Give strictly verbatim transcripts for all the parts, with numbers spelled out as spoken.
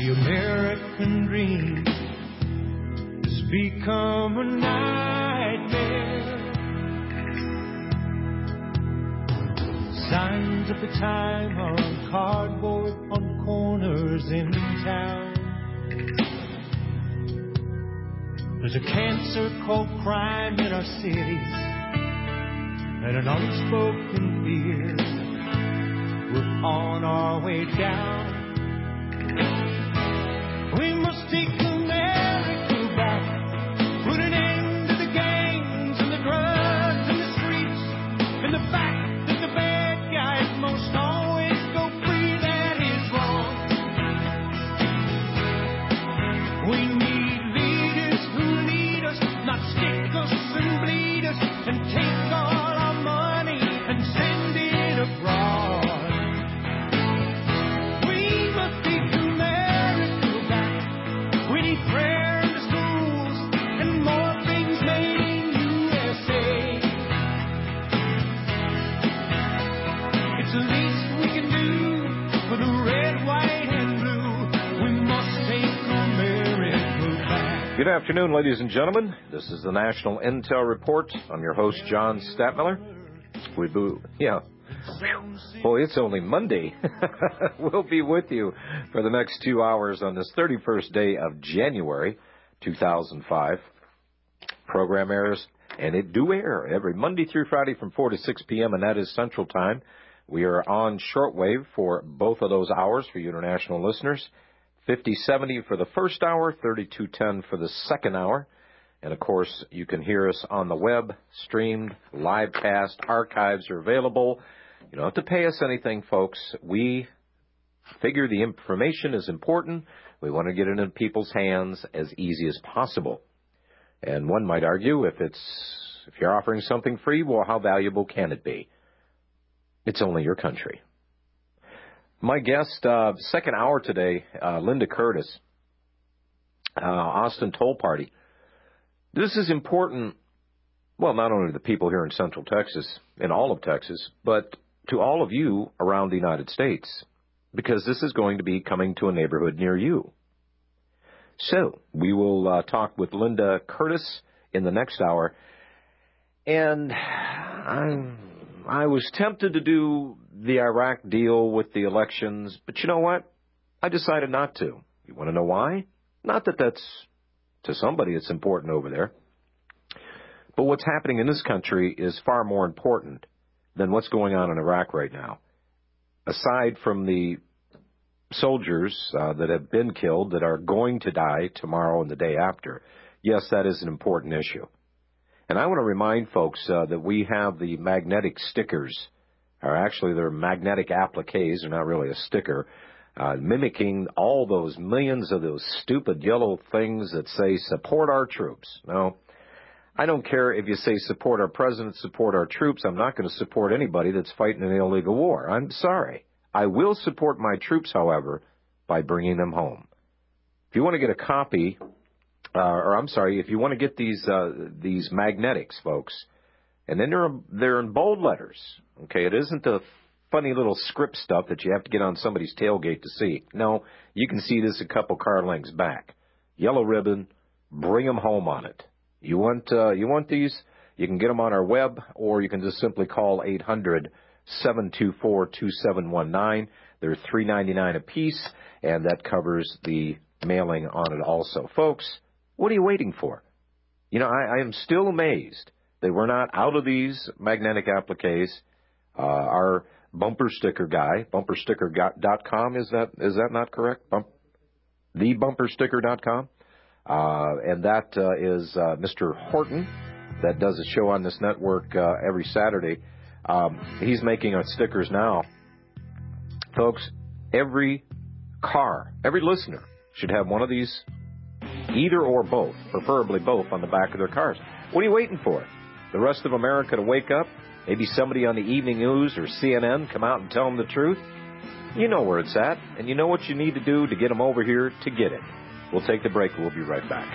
The American dream has become a nightmare. Signs of the time are on cardboard on corners in town. There's a cancer called crime in our cities and an unspoken fear. We're on our way down. We must take America back. Put an end to the gangs and the drugs and the streets and the fact that the bad guys most always go free. That is wrong. We need leaders who lead us, not stick us and bleed us and take all our money and send it abroad. Prayer in the schools and more things made in U S A. It's the least we can do for the red, white, and blue. We must take America back. Good afternoon, ladies and gentlemen. This is the National Intel Report. I'm your host, John Statmiller. We boo. Yeah. Boy, it's only Monday. We'll be with you for the next two hours on this thirty-first day of January, two thousand five. Program airs, and it do air every Monday through Friday from four to six p.m., and that is Central Time. We are on shortwave for both of those hours for you international listeners. fifty seventy for the first hour, thirty-two ten for the second hour. And, of course, you can hear us on the web, streamed, live cast, archives are available. You don't have to pay us anything, folks. We figure the information is important. We want to get it in people's hands as easy as possible. And one might argue, if it's if you're offering something free, well, how valuable can it be? It's only your country. My guest, uh, second hour today, uh, Linda Curtis, uh, Austin Toll Party. This is important, well, not only to the people here in Central Texas, in all of Texas, but to all of you around the United States, because this is going to be coming to a neighborhood near you. So we will uh, talk with Linda Curtis in the next hour. And I, I was tempted to do the Iraq deal with the elections, but you know what? I decided not to. You want to know why? Not that that's, to somebody, it's important over there. But what's happening in this country is far more important than what's going on in Iraq right now. Aside from the soldiers uh, that have been killed, that are going to die tomorrow and the day after, yes, that is an important issue. And I want to remind folks uh, that we have the magnetic stickers, or actually they're magnetic appliques, they're not really a sticker, uh, mimicking all those millions of those stupid yellow things that say, support our troops. No. I don't care if you say support our president, support our troops. I'm not going to support anybody that's fighting an illegal war. I'm sorry. I will support my troops, however, by bringing them home. If you want to get a copy, uh, or I'm sorry, if you want to get these uh, these magnetics, folks, and then they're they're in bold letters. Okay, it isn't the funny little script stuff that you have to get on somebody's tailgate to see. No, you can see this a couple car lengths back. Yellow ribbon, bring them home on it. You want uh, you want these? You can get them on our web, or you can just simply call eight hundred, seven two four, two seven one nine. They're three ninety-nine a piece, and that covers the mailing on it also. Folks, what are you waiting for? You know, I, I am still amazed that we're not out of these magnetic appliques. Uh, our bumper sticker guy, bumper sticker dot com, is that is that not correct? Bump, the bumper sticker dot com. Uh, and that uh, is uh, Mister Horton that does a show on this network uh, every Saturday. Um, he's making our stickers now. Folks, every car, every listener should have one of these, either or both, preferably both, on the back of their cars. What are you waiting for? The rest of America to wake up? Maybe somebody on the evening news or C N N come out and tell them the truth? You know where it's at, and you know what you need to do to get them over here to get it. We'll take the break. We'll be right back.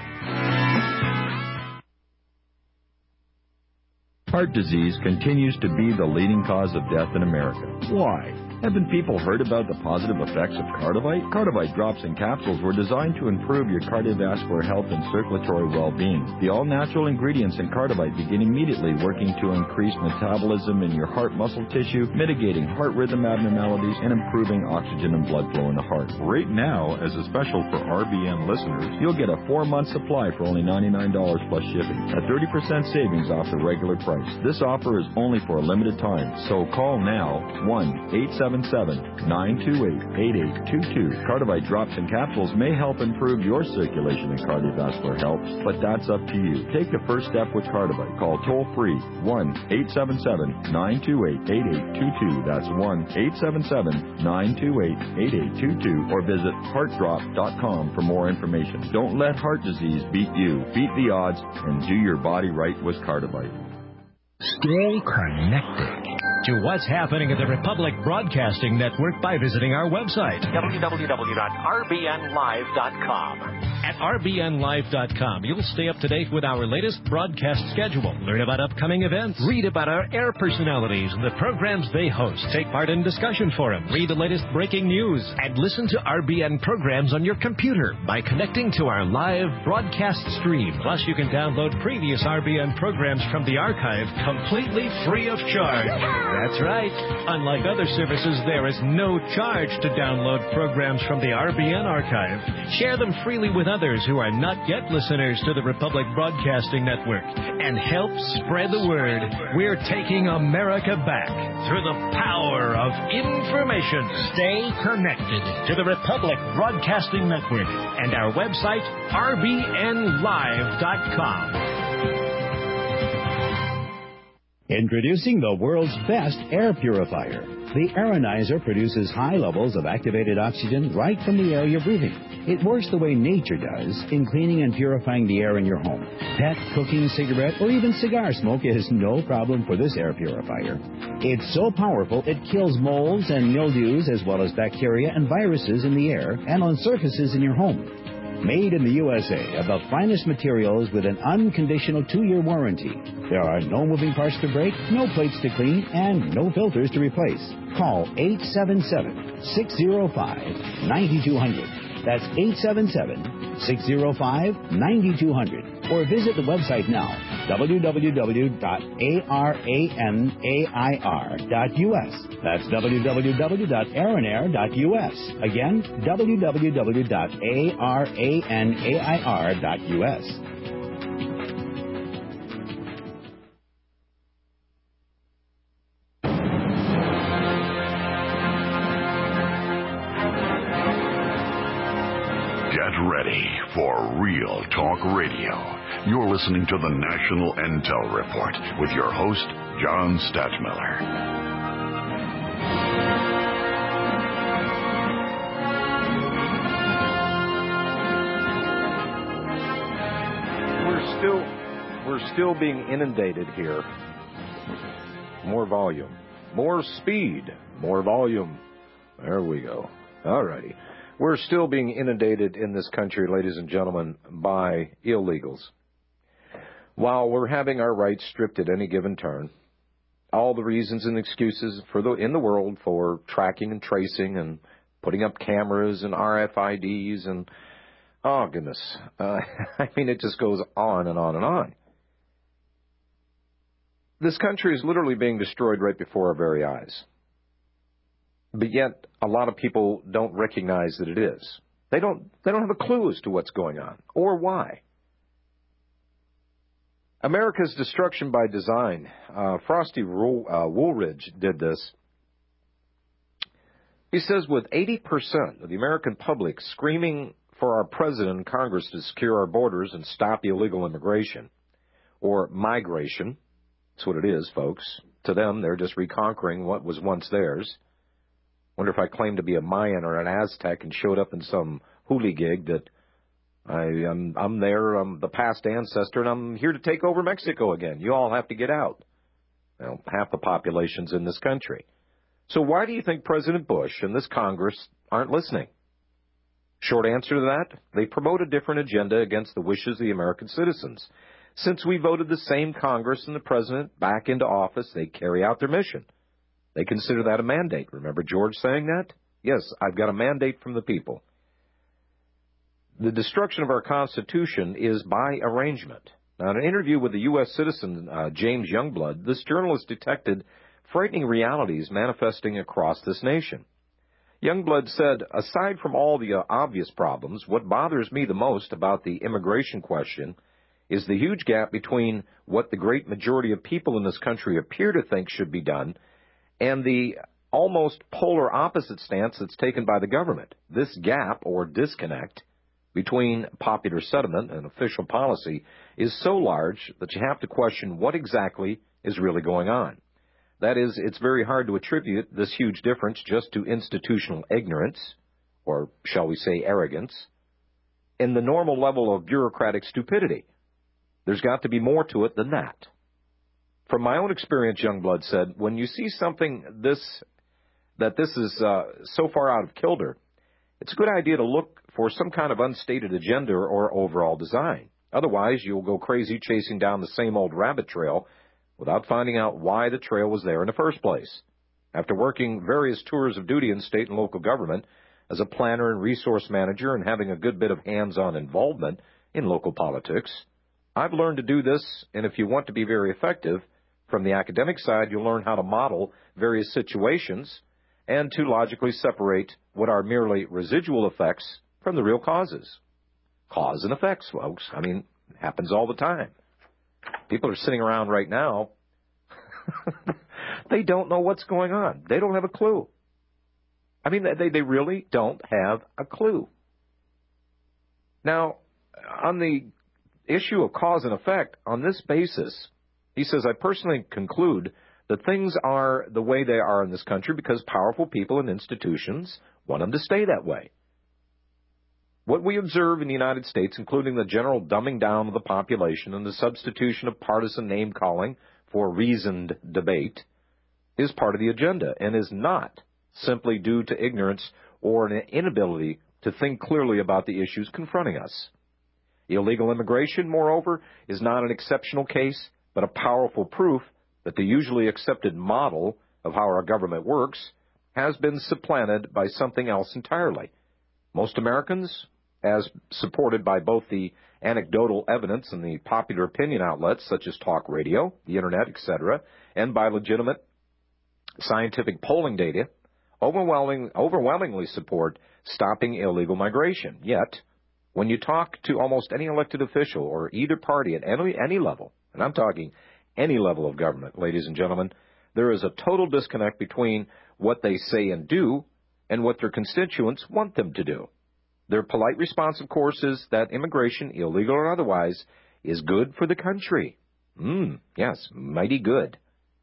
Heart disease continues to be the leading cause of death in America. Why? Haven't people heard about the positive effects of Cardivite? Cardivite drops and capsules were designed to improve your cardiovascular health and circulatory well-being. The all-natural ingredients in Cardivite begin immediately working to increase metabolism in your heart muscle tissue, mitigating heart rhythm abnormalities, and improving oxygen and blood flow in the heart. Right now, as a special for R B N listeners, you'll get a four-month supply for only ninety-nine dollars plus shipping, a thirty percent savings off the regular price. This offer is only for a limited time, so call now, one eight seven seven, nine two eight, eight eight two two. Cardivite drops and capsules may help improve your circulation and cardiovascular health, but that's up to you. Take the first step with Cardivite. Call toll-free one eight seven seven, nine two eight, eight eight two two. That's one eight seven seven, nine two eight, eight eight two two, or visit heart drop dot com for more information. Don't let heart disease beat you. Beat the odds and do your body right with Cardivite. Stay connected to what's happening at the Republic Broadcasting Network by visiting our website, w w w dot r b n live dot com. At r b n live dot com, you'll stay up to date with our latest broadcast schedule, learn about upcoming events, read about our air personalities and the programs they host, take part in discussion forums, read the latest breaking news, and listen to R B N programs on your computer by connecting to our live broadcast stream. Plus, you can download previous R B N programs from the archive completely free of charge. That's right. Unlike other services, there is no charge to download programs from the R B N archive. Share them freely with others who are not yet listeners to the Republic Broadcasting Network and help spread the word. We're taking America back through the power of information. Stay connected to the Republic Broadcasting Network and our website, r b n live dot com. Introducing the world's best air purifier. The Aeronizer produces high levels of activated oxygen right from the air you're breathing. It works the way nature does in cleaning and purifying the air in your home. Pet, cooking, cigarette, or even cigar smoke is no problem for this air purifier. It's so powerful it kills molds and mildews as well as bacteria and viruses in the air and on surfaces in your home. Made in the U S A of the finest materials with an unconditional two-year warranty. There are no moving parts to break, no plates to clean, and no filters to replace. Call eight seven seven, six zero five, nine two zero zero. That's eight seven seven, six zero five, nine two zero zero. Or visit the website now, w w w dot aranair dot u s. That's w w w dot aranair dot u s. Again, w w w dot aranair dot u s. Get ready for Real Talk Radio. You're listening to the National Intel Report with your host, John Stadtmiller. We're still, we're still being inundated here. More volume, more speed, more volume. There we go. All righty. We're still being inundated in this country, ladies and gentlemen, by illegals. While we're having our rights stripped at any given turn, all the reasons and excuses for the in the world for tracking and tracing and putting up cameras and R F I Ds and, oh, goodness. Uh, I mean, it just goes on and on and on. This country is literally being destroyed right before our very eyes. But yet, a lot of people don't recognize that it is. They don't, they don't have a clue as to what's going on or why. America's destruction by design. Uh, Frosty Wool, uh, Woolridge did this. He says, with eighty percent of the American public screaming for our president and Congress to secure our borders and stop illegal immigration, or migration, that's what it is, folks. To them, they're just reconquering what was once theirs. Wonder if I claimed to be a Mayan or an Aztec and showed up in some hoolie gig that I, I'm, I'm there, I'm the past ancestor, and I'm here to take over Mexico again. You all have to get out. Well, half the population's in this country. So why do you think President Bush and this Congress aren't listening? Short answer to that, they promote a different agenda against the wishes of the American citizens. Since we voted the same Congress and the president back into office, they carry out their mission. They consider that a mandate. Remember George saying that? Yes, I've got a mandate from the people. The destruction of our Constitution is by arrangement. Now, in an interview with the U S citizen uh, James Youngblood, this journalist detected frightening realities manifesting across this nation. Youngblood said, aside from all the uh, obvious problems, what bothers me the most about the immigration question is the huge gap between what the great majority of people in this country appear to think should be done and the almost polar opposite stance that's taken by the government. This gap, or disconnect, between popular sentiment and official policy is so large that you have to question what exactly is really going on. That is, it's very hard to attribute this huge difference just to institutional ignorance, or shall we say arrogance, and the normal level of bureaucratic stupidity. There's got to be more to it than that. From my own experience, Youngblood said, when you see something this that this is uh, so far out of kilter, it's a good idea to look for some kind of unstated agenda or overall design. Otherwise, you'll go crazy chasing down the same old rabbit trail without finding out why the trail was there in the first place. After working various tours of duty in state and local government as a planner and resource manager and having a good bit of hands-on involvement in local politics, I've learned to do this, and if you want to be very effective, from the academic side, you'll learn how to model various situations and to logically separate what are merely residual effects from the real causes. Cause and effects, folks. I mean, it happens all the time. People are sitting around right now. They don't know what's going on. They don't have a clue. I mean, they, they really don't have a clue. Now, on the issue of cause and effect, on this basis, he says, I personally conclude that things are the way they are in this country because powerful people and institutions want them to stay that way. What we observe in the United States, including the general dumbing down of the population and the substitution of partisan name-calling for reasoned debate, is part of the agenda and is not simply due to ignorance or an inability to think clearly about the issues confronting us. Illegal immigration, moreover, is not an exceptional case, but a powerful proof that the usually accepted model of how our government works has been supplanted by something else entirely. Most Americans, as supported by both the anecdotal evidence and the popular opinion outlets such as talk radio, the internet, et cetera, and by legitimate scientific polling data, overwhelming, overwhelmingly support stopping illegal migration. Yet, when you talk to almost any elected official or either party at any, any level, and I'm talking any level of government, ladies and gentlemen, there is a total disconnect between what they say and do and what their constituents want them to do. Their polite response, of course, is that immigration, illegal or otherwise, is good for the country. Mm, yes, mighty good.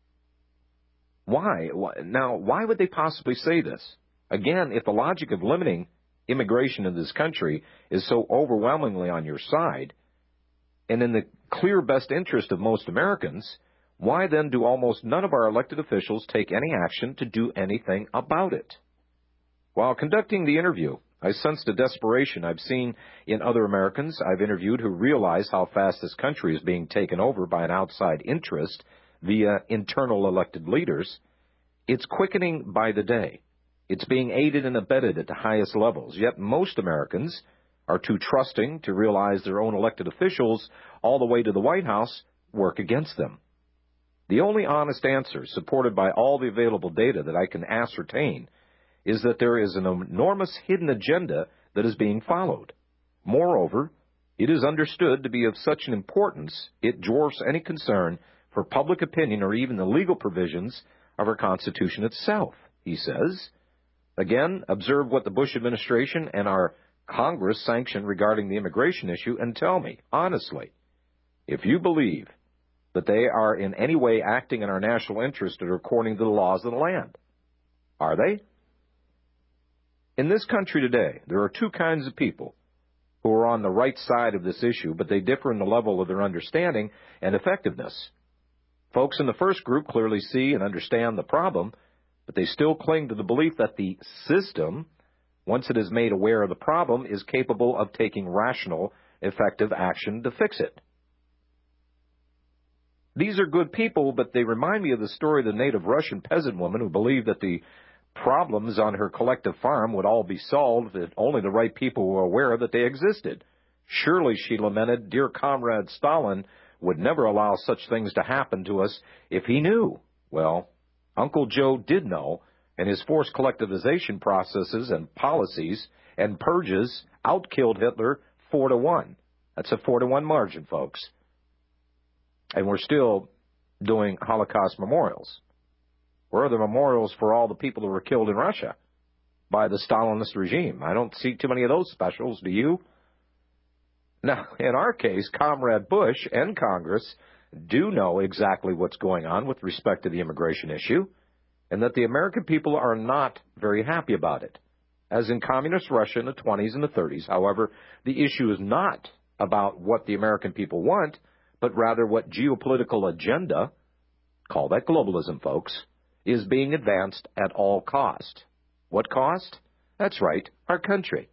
Why? Now, why would they possibly say this? Again, if the logic of limiting immigration in this country is so overwhelmingly on your side, and in the clear best interest of most Americans, why then do almost none of our elected officials take any action to do anything about it? While conducting the interview, I sensed a desperation I've seen in other Americans I've interviewed who realize how fast this country is being taken over by an outside interest via internal elected leaders. It's quickening by the day. It's being aided and abetted at the highest levels, yet most Americans are too trusting to realize their own elected officials, all the way to the White House, work against them. The only honest answer, supported by all the available data that I can ascertain, is that there is an enormous hidden agenda that is being followed. Moreover, it is understood to be of such an importance it dwarfs any concern for public opinion or even the legal provisions of our Constitution itself, he says. Again, observe what the Bush administration and our Congress sanctioned regarding the immigration issue and tell me, honestly, if you believe that they are in any way acting in our national interest or according to the laws of the land. Are they? In this country today, there are two kinds of people who are on the right side of this issue, but they differ in the level of their understanding and effectiveness. Folks in the first group clearly see and understand the problem, but they still cling to the belief that the system, once it is made aware of the problem, is capable of taking rational, effective action to fix it. These are good people, but they remind me of the story of the native Russian peasant woman who believed that the problems on her collective farm would all be solved if only the right people were aware that they existed. Surely, she lamented, dear comrade Stalin would never allow such things to happen to us if he knew. Well, Uncle Joe did know, and his forced collectivization processes and policies and purges outkilled Hitler four to one. That's a four to one margin, folks. And we're still doing Holocaust memorials. Where are the memorials for all the people who were killed in Russia by the Stalinist regime? I don't see too many of those specials, do you? Now, in our case, Comrade Bush and Congress do know exactly what's going on with respect to the immigration issue, and that the American people are not very happy about it. As in communist Russia in the twenties and the thirties, however, the issue is not about what the American people want, but rather what geopolitical agenda, call that globalism, folks, is being advanced at all cost. What cost? That's right, our country.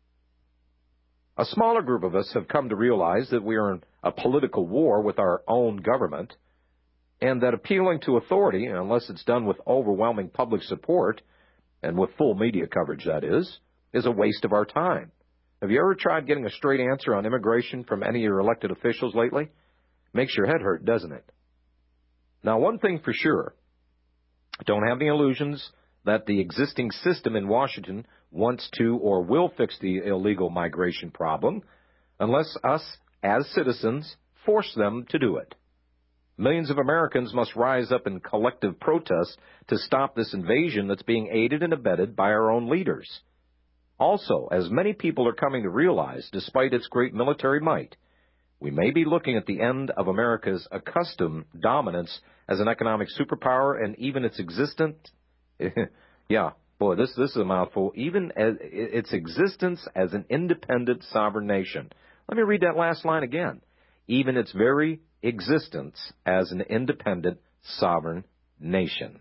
A smaller group of us have come to realize that we are in a political war with our own government, and that appealing to authority, unless it's done with overwhelming public support, and with full media coverage, that is, is a waste of our time. Have you ever tried getting a straight answer on immigration from any of your elected officials lately? Makes your head hurt, doesn't it? Now, one thing for sure, don't have any illusions that the existing system in Washington wants to or will fix the illegal migration problem unless us, as citizens, force them to do it. Millions of Americans must rise up in collective protest to stop this invasion that's being aided and abetted by our own leaders. Also, as many people are coming to realize, despite its great military might, we may be looking at the end of America's accustomed dominance as an economic superpower and even its existence. yeah, boy, this, this is a mouthful. Even as its existence as an independent sovereign nation. Let me read that last line again. Even its very existence as an independent sovereign nation.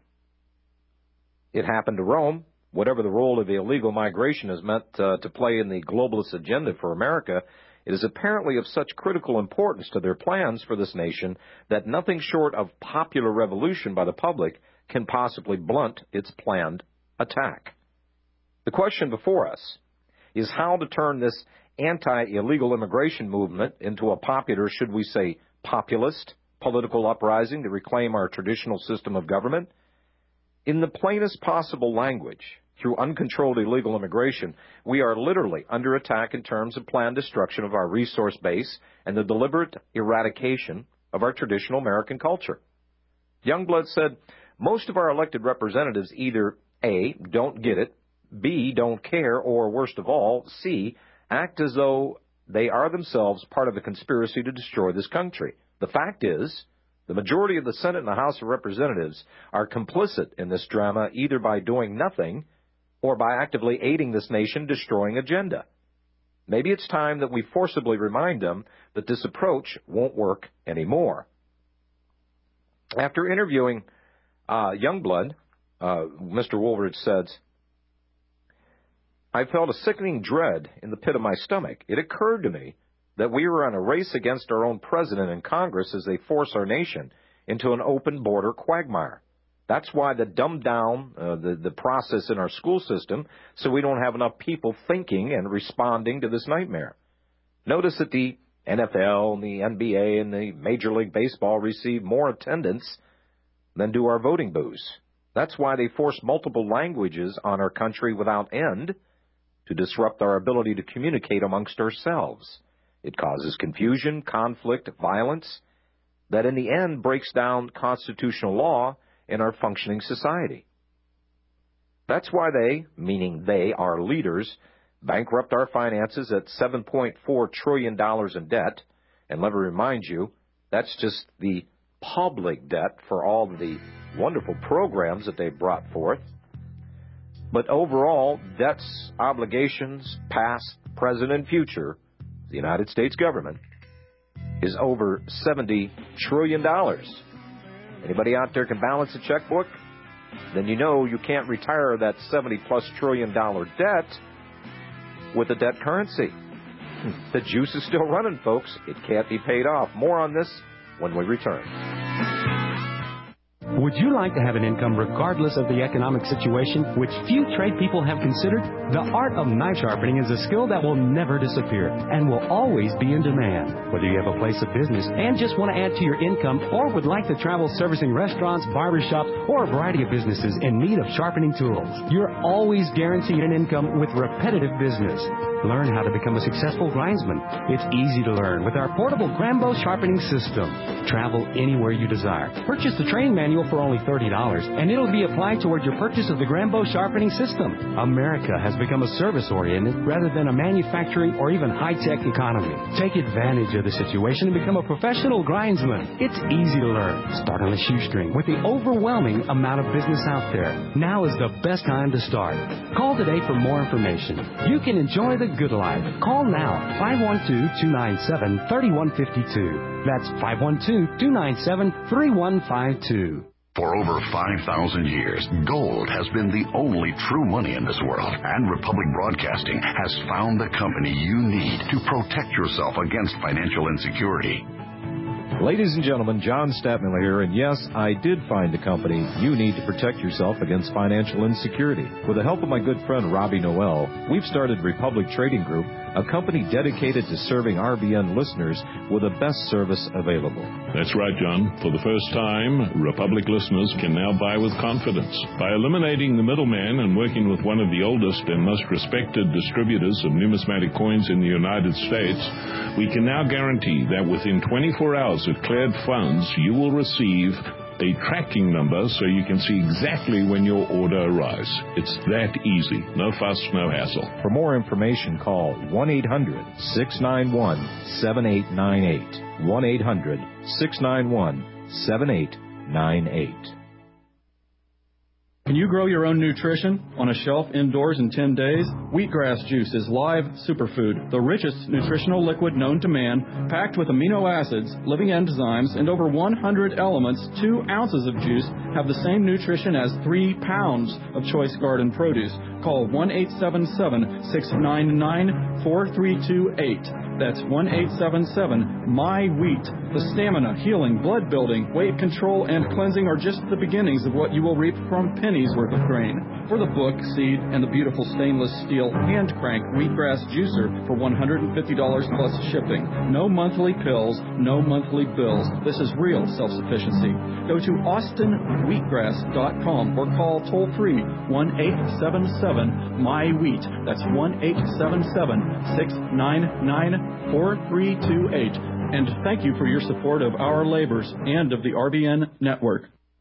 It happened to Rome. Whatever the role of illegal migration is meant uh, to play in the globalist agenda for America, it is apparently of such critical importance to their plans for this nation that nothing short of popular revolution by the public can possibly blunt its planned attack. The question before us is how to turn this anti-illegal immigration movement into a popular, should we say, populist political uprising to reclaim our traditional system of government. In the plainest possible language, through uncontrolled illegal immigration, we are literally under attack in terms of planned destruction of our resource base and the deliberate eradication of our traditional American culture. Youngblood said, most of our elected representatives either A, don't get it, B, don't care, or worst of all, C, act as though they are themselves part of a conspiracy to destroy this country. The fact is, the majority of the Senate and the House of Representatives are complicit in this drama either by doing nothing or by actively aiding this nation destroying agenda. Maybe it's time that we forcibly remind them that this approach won't work anymore. After interviewing uh, Youngblood, uh, Mister Woolridge said, I felt a sickening dread in the pit of my stomach. It occurred to me that we were on a race against our own president and Congress as they force our nation into an open border quagmire. That's why they dumbed down uh, the, the process in our school system so we don't have enough people thinking and responding to this nightmare. Notice that the N F L and the N B A and the Major League Baseball receive more attendance than do our voting booths. That's why they force multiple languages on our country without end to disrupt our ability to communicate amongst ourselves. It causes confusion, conflict, violence, that in the end breaks down constitutional law in our functioning society. That's why they, meaning they, our leaders, bankrupt our finances at seven point four trillion dollars in debt. And let me remind you, that's just the public debt for all of the wonderful programs that they've brought forth. But overall, debts, obligations, past, present, and future, the United States government, is over seventy trillion dollars. Anybody out there can balance a checkbook? Then you know you can't retire that seventy plus trillion dollar debt with a debt currency. The juice is still running, folks. It can't be paid off. More on this when we return. Would you like to have an income regardless of the economic situation, which few trade people have considered? The art of knife sharpening is a skill that will never disappear and will always be in demand. Whether you have a place of business and just want to add to your income, or would like to travel servicing restaurants, barbershops, or a variety of businesses in need of sharpening tools, you're always guaranteed an income with repetitive business. Learn how to become a successful grindsman. It's easy to learn with our portable Grambo sharpening system. Travel anywhere you desire. Purchase the training manual for only thirty dollars, and it'll be applied toward your purchase of the Grambo sharpening system. America has become a service-oriented rather than a manufacturing or even high-tech economy. Take advantage of the situation and become a professional grindsman. It's easy to learn. Start on a shoestring with the overwhelming amount of business out there. Now is the best time to start. Call today for more information. You can enjoy the good life. Call now, five one two, two nine seven, three one five two. That's five one two, two nine seven, three one five two. For over five thousand years, gold has been the only true money in this world, and Republic Broadcasting has found the company you need to protect yourself against financial insecurity. Ladies and gentlemen, John Statmiller here, and yes, I did find the company you need to protect yourself against financial insecurity. With the help of my good friend Robbie Noel, we've started Republic Trading Group, a company dedicated to serving R B N listeners with the best service available. That's right, John. For the first time, Republic listeners can now buy with confidence. By eliminating the middleman and working with one of the oldest and most respected distributors of numismatic coins in the United States, we can now guarantee that within twenty-four hours of cleared funds, you will receive a tracking number so you can see exactly when your order arrives. It's that easy. No fuss, no hassle. For more information, call one eight hundred, six nine one, seven eight nine eight. one eight hundred, six nine one, seven eight nine eight. Can you grow your own nutrition on a shelf indoors in ten days? Wheatgrass juice is live superfood, the richest nutritional liquid known to man, packed with amino acids, living enzymes, and over one hundred elements. Two ounces of juice have the same nutrition as three pounds of choice garden produce. Call one eight seven seven, six nine nine, four three two eight. That's one eight seven seven, M Y wheat. The stamina, healing, blood building, weight control, and cleansing are just the beginnings of what you will reap from pennies worth of grain. For the book, seed, and the beautiful stainless steel hand crank wheatgrass juicer for one hundred fifty dollars plus shipping. No monthly pills, no monthly bills. This is real self-sufficiency. Go to austin wheatgrass dot com or call toll free one eight seven seven, M Y wheat. That's one eight seven seven, six nine nine, four three two eight. And thank you for your support of our labors and of the R B N network.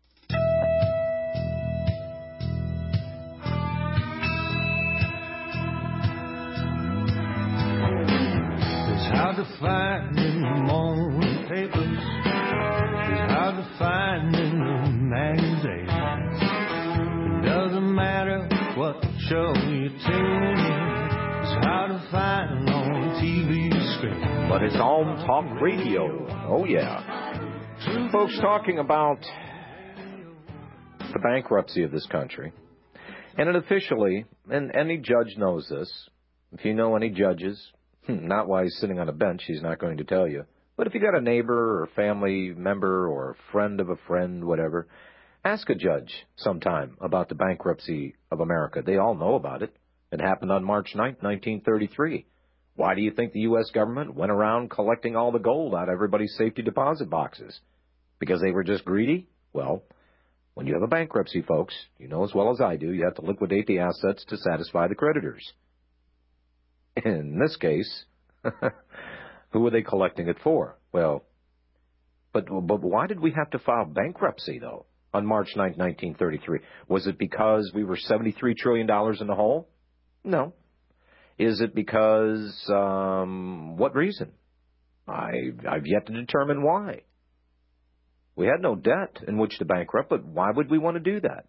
It's hard to find in the morning papers. It's hard to find in the magazines. It doesn't matter what show you tune in. It's hard to find on T V screen. But it's on Talk Radio. Oh, yeah. Folks, talking about the bankruptcy of this country. And it officially, and any judge knows this. If you know any judges, not why he's sitting on a bench, he's not going to tell you. But if you got a neighbor or family member or a friend of a friend, whatever, ask a judge sometime about the bankruptcy of America. They all know about it. It happened on March ninth, nineteen thirty-three. Why do you think the U S government went around collecting all the gold out of everybody's safety deposit boxes? Because they were just greedy? Well, when you have a bankruptcy, folks, you know as well as I do, you have to liquidate the assets to satisfy the creditors. In this case, who were they collecting it for? Well, but but why did we have to file bankruptcy, though, on March ninth, nineteen thirty-three? Was it because we were seventy-three trillion dollars in the hole? No. Is it because, um, what reason? I, I've yet to determine why. We had no debt in which to bankrupt, but why would we want to do that?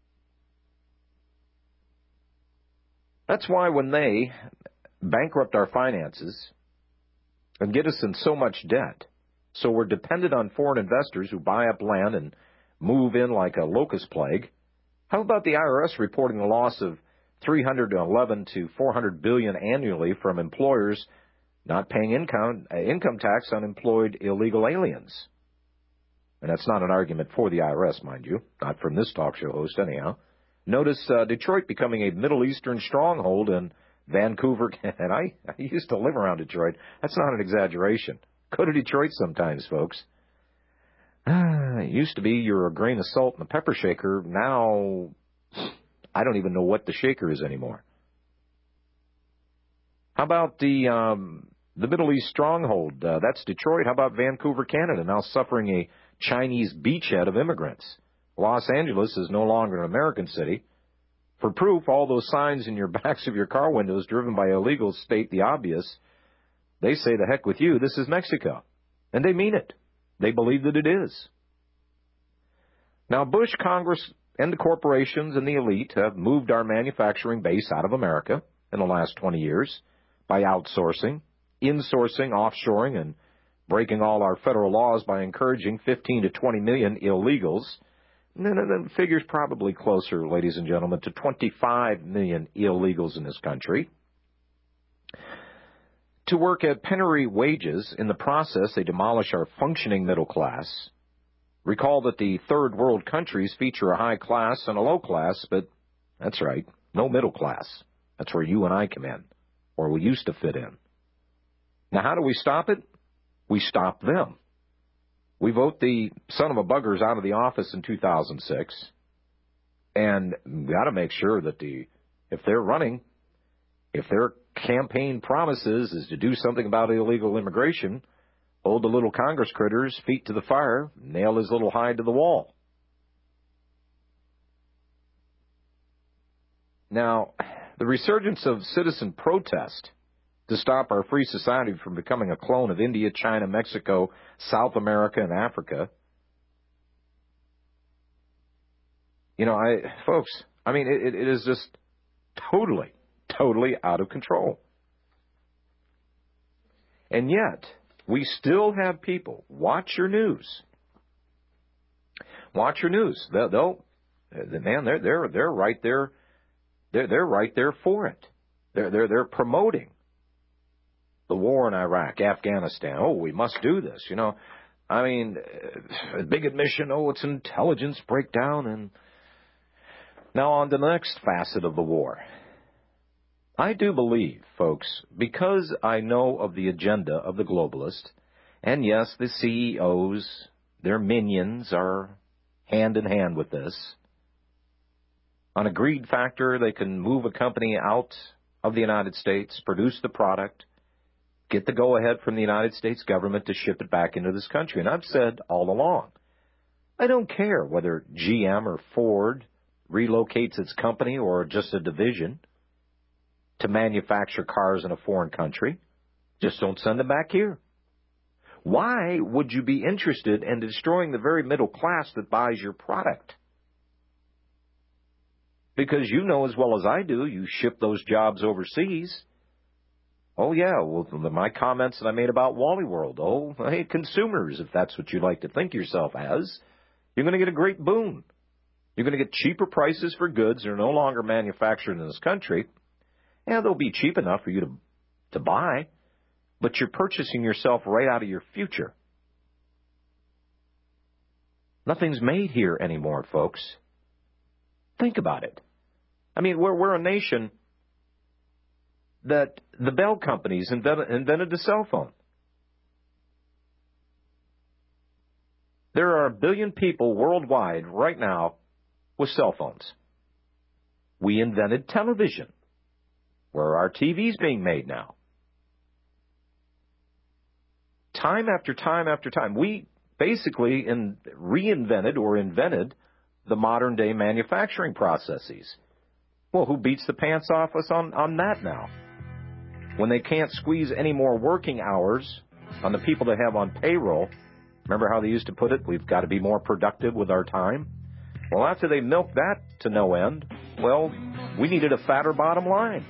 That's why when they bankrupt our finances and get us in so much debt, so we're dependent on foreign investors who buy up land and move in like a locust plague, how about the I R S reporting a loss of three hundred eleven to four hundred billion annually from employers not paying income income tax on employed illegal aliens? and that's not an argument for the I R S, mind you, not from this talk show host anyhow. Notice uh, Detroit becoming a Middle Eastern stronghold and Vancouver, and I, I used to live around Detroit. That's not an exaggeration. Go to Detroit sometimes, folks. Ah, it used to be you're a grain of salt in a pepper shaker. Now, I don't even know what the shaker is anymore. How about the um, the Middle East stronghold? Uh, that's Detroit. How about Vancouver, Canada, now suffering a Chinese beachhead of immigrants? Los Angeles is no longer an American city. For proof, all those signs in your backs of your car windows driven by illegals state the obvious. They say, the heck with you, this is Mexico. And they mean it. They believe that it is. Now, Bush, Congress, and the corporations and the elite have moved our manufacturing base out of America in the last twenty years by outsourcing, insourcing, offshoring, and breaking all our federal laws by encouraging fifteen to twenty million illegals. And then the figure's probably closer, ladies and gentlemen, to twenty-five million illegals in this country. To work at penury wages. In the process, they demolish our functioning middle class. Recall that the third world countries feature a high class and a low class, but that's right, no middle class. That's where you and I come in, or we used to fit in. Now, how do we stop it? We stop them. We vote the son of a buggers out of the office in two thousand six, and we got to make sure that the if they're running, if their campaign promises is to do something about illegal immigration, hold the little Congress critters feet to the fire, nail his little hide to the wall. Now, the resurgence of citizen protest to stop our free society from becoming a clone of India, China, Mexico, South America, and Africa. You know, I, folks, I mean, it, it is just totally, totally out of control. And yet, we still have people, watch your news. Watch your news. They'll, they'll man, they're, they're, they're right there. They're, they're right there for it. They're, they're, they're promoting the war in Iraq, Afghanistan. Oh, we must do this. You know, I mean, a big admission, oh, it's an intelligence breakdown. And now on to the next facet of the war. I do believe, folks, because I know of the agenda of the globalist, and yes, the C E Os, their minions are hand in hand with this. On a greed factor, they can move a company out of the United States, produce the product, get the go-ahead from the United States government to ship it back into this country. And I've said all along, I don't care whether G M or Ford relocates its company or just a division to manufacture cars in a foreign country. Just don't send them back here. Why would you be interested in destroying the very middle class that buys your product? Because you know as well as I do, you ship those jobs overseas. Oh, yeah, well, my comments that I made about Wally World. Oh, hey, consumers, if that's what you like to think yourself as, you're going to get a great boon. You're going to get cheaper prices for goods that are no longer manufactured in this country. Yeah, they'll be cheap enough for you to, to buy, but you're purchasing yourself right out of your future. Nothing's made here anymore, folks. Think about it. I mean, we're, we're a nation that the Bell companies invented, invented the cell phone. There are a billion people worldwide right now with cell phones. We invented television, where our T V's being made now. Time after time after time, we basically in, reinvented or invented the modern-day manufacturing processes. Well, who beats the pants off us on, on that now? When they can't squeeze any more working hours on the people they have on payroll, remember how they used to put it, we've got to be more productive with our time? Well, after they milked that to no end, well, we needed a fatter bottom line.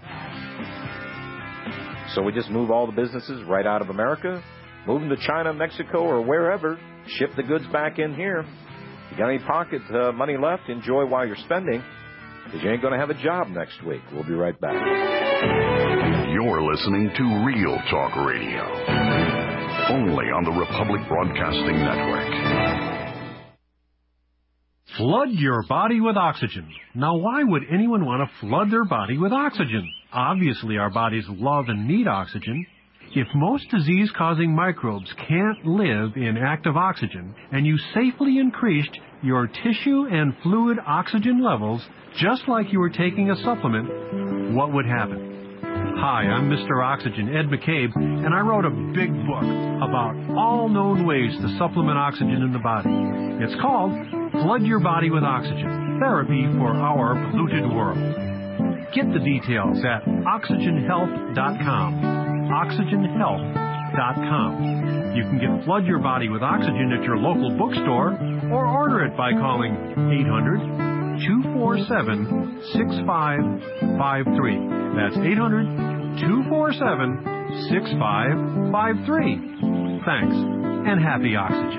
So we just move all the businesses right out of America, move them to China, Mexico, or wherever, ship the goods back in here. You got any pocket uh, money left, enjoy while you're spending, because you ain't going to have a job next week. We'll be right back. You're listening to Real Talk Radio, only on the Republic Broadcasting Network. Flood your body with oxygen. Now, why would anyone want to flood their body with oxygen? Obviously, our bodies love and need oxygen. If most disease-causing microbes can't live in active oxygen, and you safely increased your tissue and fluid oxygen levels just like you were taking a supplement, what would happen? Hi, I'm Mister Oxygen, Ed McCabe, and I wrote a big book about all known ways to supplement oxygen in the body. It's called Flood Your Body with Oxygen, Therapy for Our Polluted World. Get the details at oxygen health dot com. oxygen health dot com. You can get Flood Your Body with Oxygen at your local bookstore or order it by calling eight hundred, two four seven, six five five three. That's eight hundred, two four seven, six five five three. Thanks, and happy oxygen.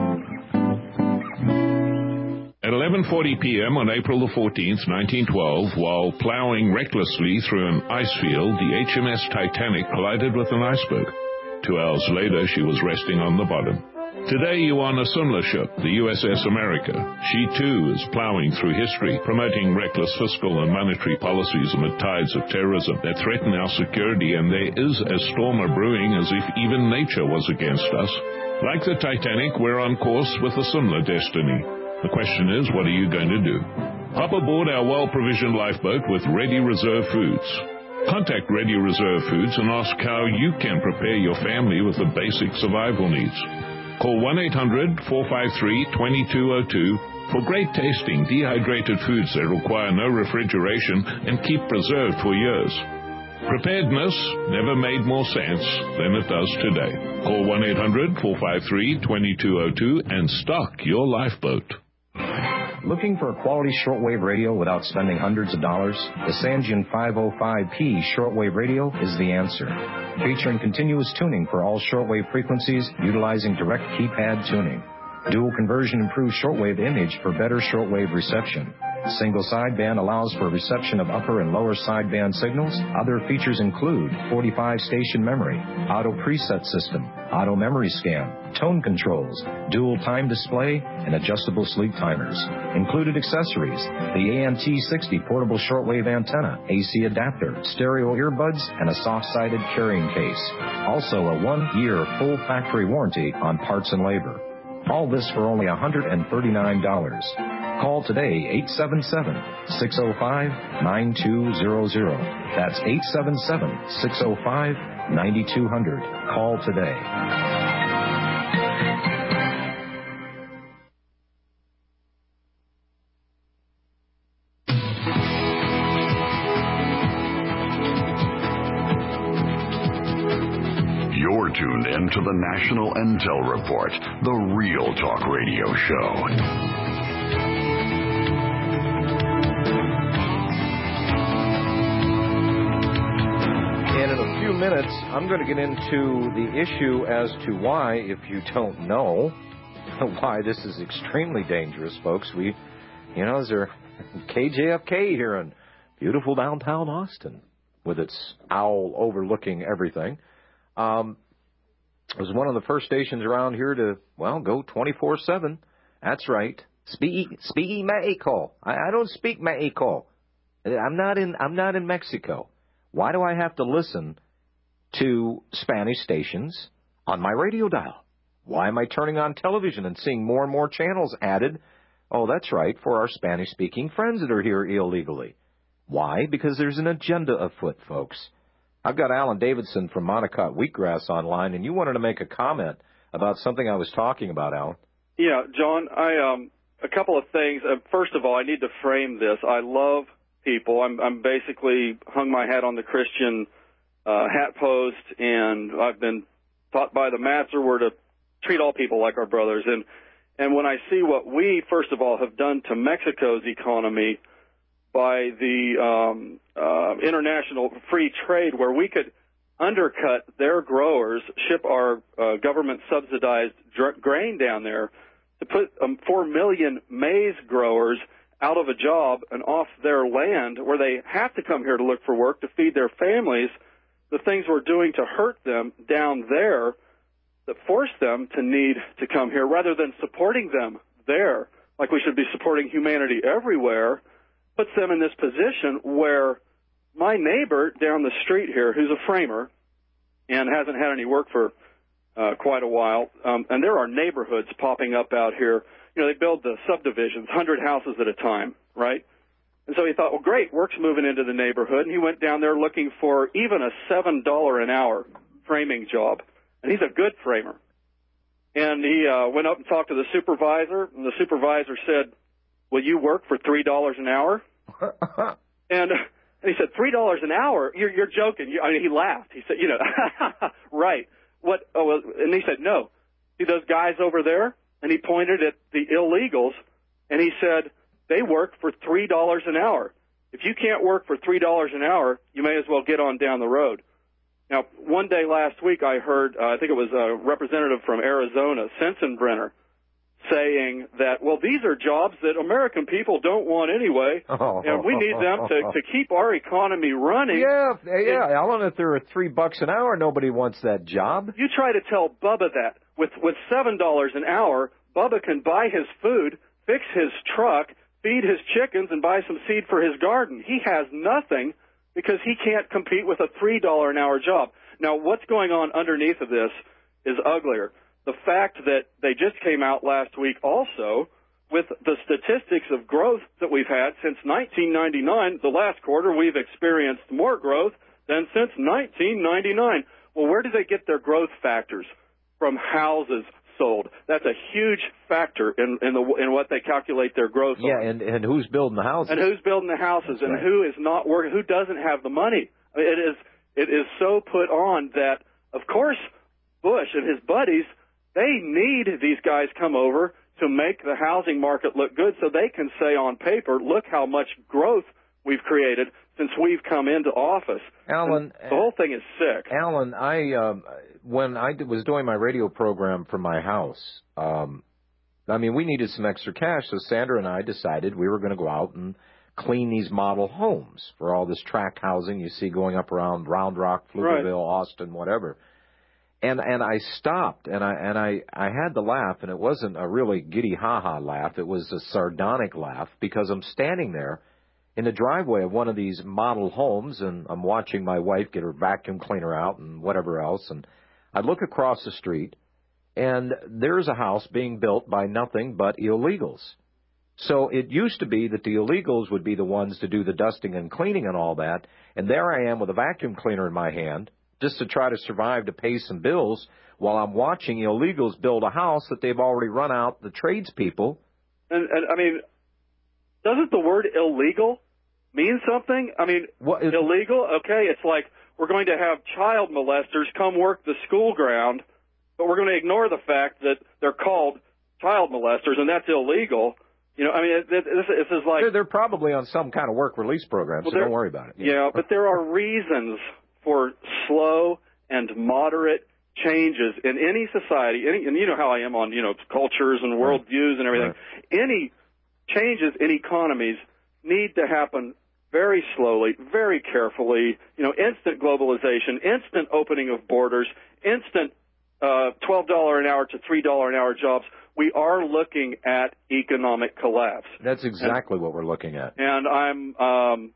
At eleven forty p.m. on April the fourteenth, nineteen twelve, while plowing recklessly through an ice field, the H M S Titanic collided with an iceberg. Two hours later, she was resting on the bottom. Today, you are on a similar ship, the U S S America. She, too, is plowing through history, promoting reckless fiscal and monetary policies amid tides of terrorism that threaten our security, and there is a storm brewing as if even nature was against us. Like the Titanic, we're on course with a similar destiny. The question is, what are you going to do? Hop aboard our well-provisioned lifeboat with Ready Reserve Foods. Contact Ready Reserve Foods and ask how you can prepare your family with the basic survival needs. Call one eight hundred, four five three, two two zero two for great tasting dehydrated foods that require no refrigeration and keep preserved for years. Preparedness never made more sense than it does today. Call one eight hundred, four five three, two two zero two and stock your lifeboat. Looking for a quality shortwave radio without spending hundreds of dollars? The Sangean five oh five P shortwave radio is the answer. Featuring continuous tuning for all shortwave frequencies utilizing direct keypad tuning. Dual conversion improves shortwave image for better shortwave reception. Single sideband allows for reception of upper and lower sideband signals. Other features include forty-five station memory, auto preset system, auto memory scan, tone controls, dual time display, and adjustable sleep timers. Included accessories, the A N T sixty portable shortwave antenna, A C adapter, stereo earbuds, and a soft-sided carrying case. Also a one-year full factory warranty on parts and labor. All this for only one hundred thirty-nine dollars. Call today, eight seven seven, six oh five, nine two zero zero. That's eight seven seven, six oh five, nine two zero zero. Call today. You're tuned in to the National Intel Report, the Real Talk Radio Show. Minutes, I'm going to get into the issue as to why, if you don't know, why this is extremely dangerous, folks. We, you know, there's K J F K here in beautiful downtown Austin with its owl overlooking everything. Um, it was one of the first stations around here to, well, go twenty-four seven. That's right. Speak, speaking Mexico. I, I don't speak Mexico. I'm not in, I'm not in Mexico. Why do I have to listen to Spanish stations on my radio dial? Why am I turning on television and seeing more and more channels added? Oh, that's right, for our Spanish-speaking friends that are here illegally. Why? Because there's an agenda afoot, folks. I've got Alan Davidson from Monocot Wheatgrass online, and you wanted to make a comment about something I was talking about, Alan. Yeah, John, I um, a couple of things. Uh, first of all, I need to frame this. I love people. I'm, I'm basically hung my hat on the Christian Uh, hat post, and I've been taught by the Master we're to treat all people like our brothers. And and when I see what we, first of all, have done to Mexico's economy by the um, uh, international free trade, where we could undercut their growers, ship our uh, government-subsidized dr- grain down there to put um, four million maize growers out of a job and off their land where they have to come here to look for work to feed their families, the things we're doing to hurt them down there that force them to need to come here rather than supporting them there like we should be supporting humanity everywhere, puts them in this position where my neighbor down the street here, who's a framer and hasn't had any work for uh, quite a while, um, and there are neighborhoods popping up out here. You know, they build the subdivisions, one hundred houses at a time, right? And so he thought, well, great, work's moving into the neighborhood, and he went down there looking for even a seven dollars an hour framing job, and he's a good framer. And he uh, went up and talked to the supervisor, and the supervisor said, will you work for three dollars an hour? and, and he said, three dollars an hour? You're, you're joking. You, I mean, he laughed. He said, you know, right. What? Oh, well, and he said, no. See those guys over there? And he pointed at the illegals, and he said, they work for three dollars an hour. If you can't work for three dollars an hour, you may as well get on down the road. Now, one day last week I heard, uh, I think it was a representative from Arizona, Sensenbrenner, saying that, well, these are jobs that American people don't want anyway, oh. and we need them to, to keep our economy running. Yeah, yeah, Alan, if they're at three bucks an hour, nobody wants that job. You try to tell Bubba that. With, with seven dollars an hour, Bubba can buy his food, fix his truck, feed his chickens, and buy some seed for his garden. He has nothing because he can't compete with a three dollars an hour job. Now, what's going on underneath of this is uglier. The fact that they just came out last week also with the statistics of growth that we've had since nineteen ninety-nine. The last quarter, we've experienced more growth than since nineteen ninety-nine. Well, where do they get their growth factors? From houses sold. That's a huge factor in in, the, in what they calculate their growth yeah, on. Yeah, and, and who's building the houses? And who's building the houses, That's and right. who is not working, who doesn't have the money. I mean, it is it is so put on that, of course, Bush and his buddies, they need these guys come over to make the housing market look good so they can say on paper, look how much growth we've created since we've come into office. Alan, and the whole thing is sick. Alan, I um, when I was doing my radio program from my house, um, I mean, we needed some extra cash, so Sandra and I decided we were going to go out and clean these model homes for all this tract housing you see going up around Round Rock, Pflugerville, right. Austin, whatever. And and I stopped, and I and I, I had to laugh, and it wasn't a really giddy ha-ha laugh. It was a sardonic laugh, because I'm standing there in the driveway of one of these model homes, and I'm watching my wife get her vacuum cleaner out and whatever else, and I look across the street, and there's a house being built by nothing but illegals. So it used to be that the illegals would be the ones to do the dusting and cleaning and all that, and there I am with a vacuum cleaner in my hand, just to try to survive to pay some bills, while I'm watching illegals build a house that they've already run out the tradespeople. And, and I mean, doesn't the word illegal mean something? I mean, what is, illegal, okay, it's like we're going to have child molesters come work the school ground, but we're going to ignore the fact that they're called child molesters, and that's illegal. You know, I mean, this, this is like... They're, they're probably on some kind of work release program, so well, don't worry about it. Yeah, yeah, but there are reasons for slow and moderate changes in any society, any, and you know how I am on, you know, cultures and worldviews and everything. Right. Any changes in economies need to happen very slowly, very carefully. You know, instant globalization, instant opening of borders, instant uh, twelve dollars an hour to three dollars an hour jobs. We are looking at economic collapse. That's exactly and, what we're looking at. And I'm, um,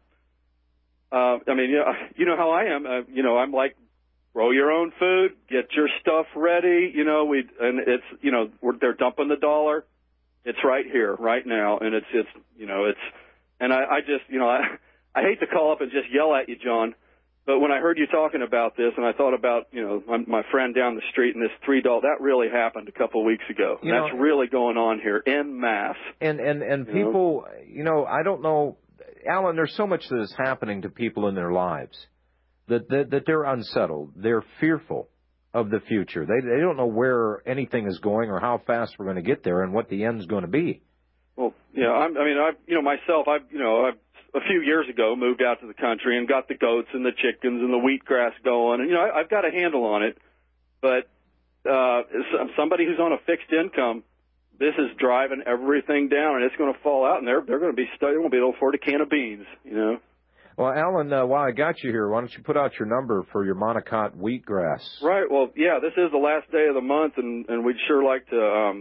uh, I mean, you know, you know how I am. Uh, you know, I'm like, grow your own food, get your stuff ready. You know, we and it's, you know, we're, they're dumping the dollar. It's right here, right now, and it's, it's, you know, it's, and I, I just, you know, I, I hate to call up and just yell at you, John. But when I heard you talking about this, and I thought about, you know, my, my friend down the street and this three dollar, that really happened a couple of weeks ago. And that's really going on here en masse. And and and you people, know? you know, I don't know, Alan. There's so much that is happening to people in their lives that that, that they're unsettled. They're fearful of the future. They they don't know where anything is going or how fast we're going to get there and what the end's going to be. Well, yeah, I'm, I mean, I, you know, myself, I, you know, I've. A few years ago, moved out to the country and got the goats and the chickens and the wheatgrass going. And, you know, I, I've got a handle on it. But uh, somebody who's on a fixed income, this is driving everything down, and it's going to fall out, and they're, they're going to be stuck. They won't be able to afford a can of beans, you know. Well, Alan, uh, while I got you here, why don't you put out your number for your Monocot wheatgrass? Right. Well, yeah, this is the last day of the month, and, and we'd sure like to um,